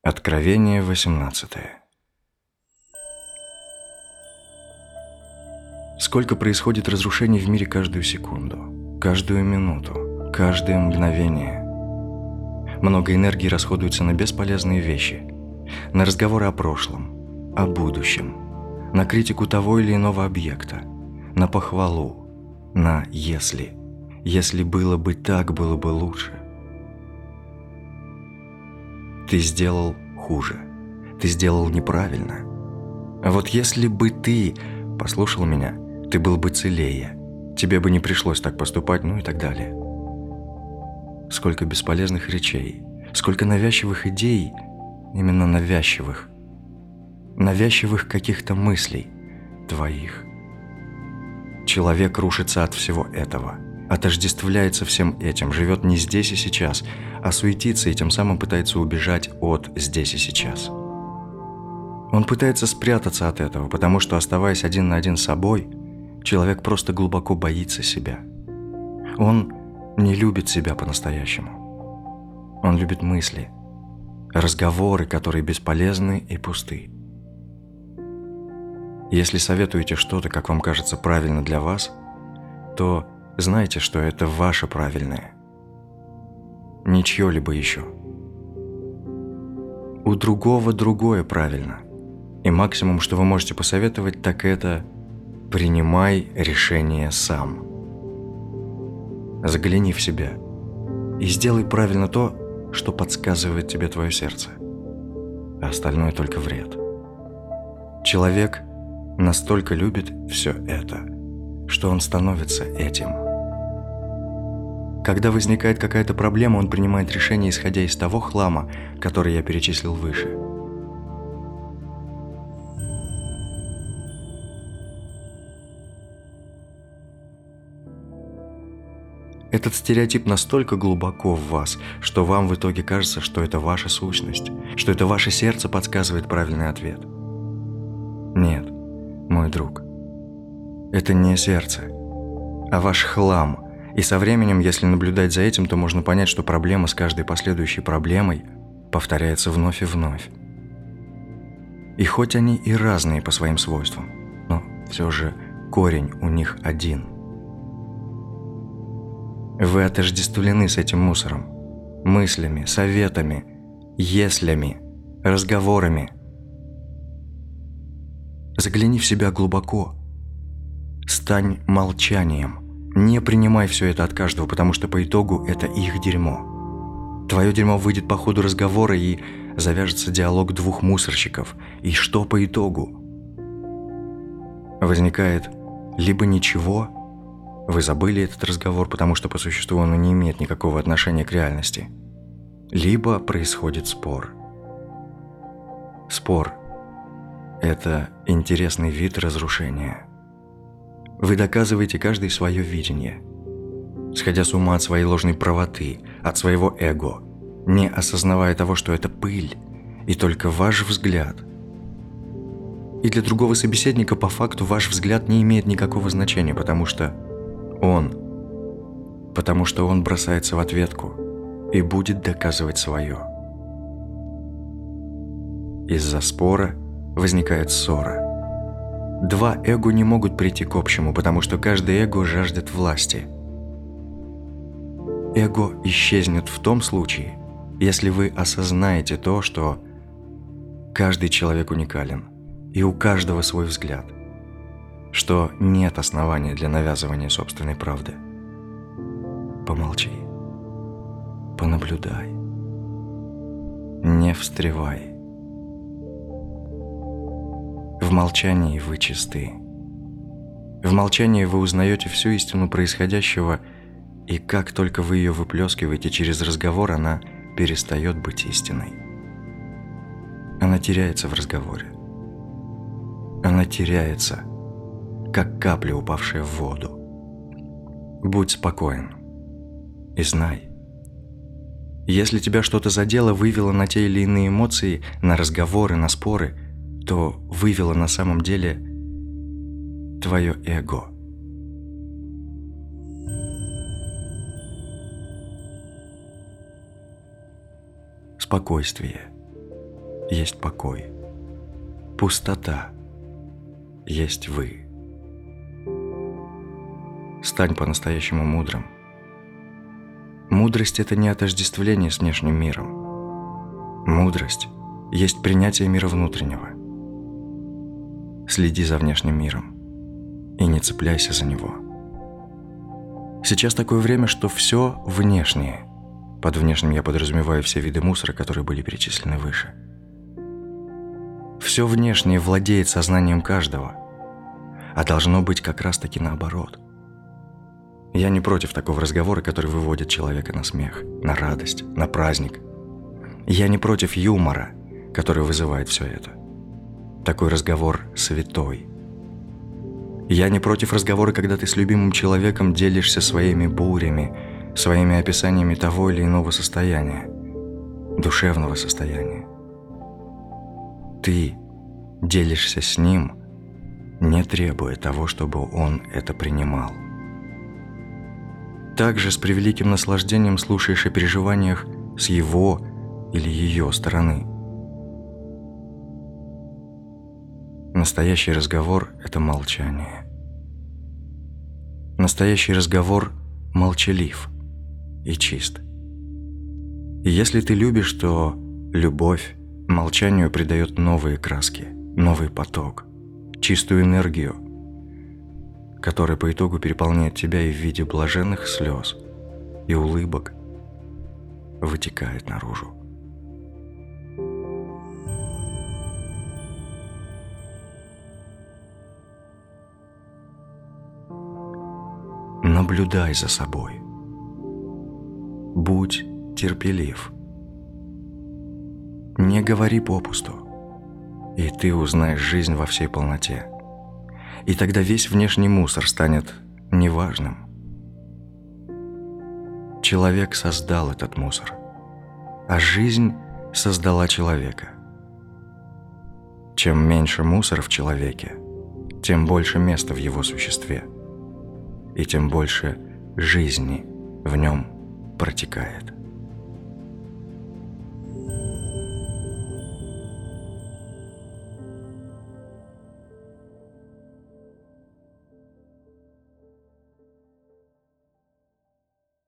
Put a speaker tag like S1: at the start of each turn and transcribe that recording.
S1: Откровение 18. Сколько происходит разрушений в мире каждую секунду, каждую минуту, каждое мгновение. Много энергии расходуется на бесполезные вещи, на разговоры о прошлом, о будущем, на критику того или иного объекта, на похвалу, на «если». Если было бы так, было бы лучше. Ты сделал хуже. Ты сделал неправильно. А вот если бы ты послушал меня, ты был бы целее. Тебе бы не пришлось так поступать, ну и так далее. Сколько бесполезных речей, сколько навязчивых идей, именно навязчивых. Навязчивых каких-то мыслей твоих. Человек рушится от всего этого, отождествляется всем этим, живет не здесь и сейчас, а суетится и тем самым пытается убежать от здесь и сейчас. Он пытается спрятаться от этого, потому что, оставаясь один на один с собой, человек просто глубоко боится себя. Он не любит себя по-настоящему. Он любит мысли, разговоры, которые бесполезны и пусты. Если советуете что-то, как вам кажется, правильно для вас, то знайте, что это ваше правильное, не чье-либо еще. У другого другое правильно, и максимум, что вы можете посоветовать, так это принимай решение сам. Загляни в себя и сделай правильно то, что подсказывает тебе твое сердце, а остальное только вред. Человек настолько любит все это, что он становится этим. Когда возникает какая-то проблема, он принимает решение, исходя из того хлама, который я перечислил выше. Этот стереотип настолько глубоко в вас, что вам в итоге кажется, что это ваша сущность, что это ваше сердце подсказывает правильный ответ. Нет, мой друг, это не сердце, а ваш хлам. И со временем, если наблюдать за этим, то можно понять, что проблема с каждой последующей проблемой повторяется вновь и вновь. И хоть они и разные по своим свойствам, но все же корень у них один. Вы отождествлены с этим мусором, мыслями, советами, еслями, разговорами. Загляни в себя глубоко. Стань молчанием. Не принимай все это от каждого, потому что по итогу это их дерьмо. Твое дерьмо выйдет по ходу разговора, и завяжется диалог двух мусорщиков. И что по итогу? Возникает либо ничего, вы забыли этот разговор, потому что по существу он не имеет никакого отношения к реальности, либо происходит спор. Спор – это интересный вид разрушения. Вы доказываете каждый свое видение, сходя с ума от своей ложной правоты, от своего эго, не осознавая того, что это пыль, и только ваш взгляд. И для другого собеседника по факту ваш взгляд не имеет никакого значения, потому что он бросается в ответку и будет доказывать свое. Из-за спора возникает ссора. Два эго не могут прийти к общему, потому что каждый эго жаждет власти. Эго исчезнет в том случае, если вы осознаете то, что каждый человек уникален, и у каждого свой взгляд, что нет основания для навязывания собственной правды. Помолчи, понаблюдай, не встревай. В молчании вы чисты. В молчании вы узнаете всю истину происходящего, и как только вы ее выплескиваете через разговор, она перестает быть истиной. Она теряется в разговоре. Она теряется, как капля, упавшая в воду. Будь спокоен и знай, если тебя что-то задело, вывело на те или иные эмоции, на разговоры, на споры, то вывело на самом деле твое эго. Спокойствие, есть покой. Пустота есть вы. Стань по-настоящему мудрым. Мудрость – это не отождествление с внешним миром. Мудрость есть принятие мира внутреннего. Следи за внешним миром и не цепляйся за него. Сейчас такое время, что все внешнее. Под внешним я подразумеваю все виды мусора, которые были перечислены выше. Все внешнее владеет сознанием каждого, а должно быть как раз-таки наоборот. Я не против такого разговора, который выводит человека на смех, на радость, на праздник. Я не против юмора, который вызывает все это. Такой разговор святой. Я не против разговора, когда ты с любимым человеком делишься своими бурями, своими описаниями того или иного состояния, душевного состояния. Ты делишься с ним, не требуя того, чтобы он это принимал. Также с превеликим наслаждением слушаешь о переживаниях с его или ее стороны. Настоящий разговор – это молчание. Настоящий разговор молчалив и чист. И если ты любишь, то любовь молчанию придает новые краски, новый поток, чистую энергию, которая по итогу переполняет тебя и в виде блаженных слез и улыбок вытекает наружу. Наблюдай за собой. Будь терпелив. Не говори попусту, и ты узнаешь жизнь во всей полноте. И тогда весь внешний мусор станет неважным. Человек создал этот мусор, а жизнь создала человека. Чем меньше мусора в человеке, тем больше места в его существе, и тем больше жизни в нем протекает.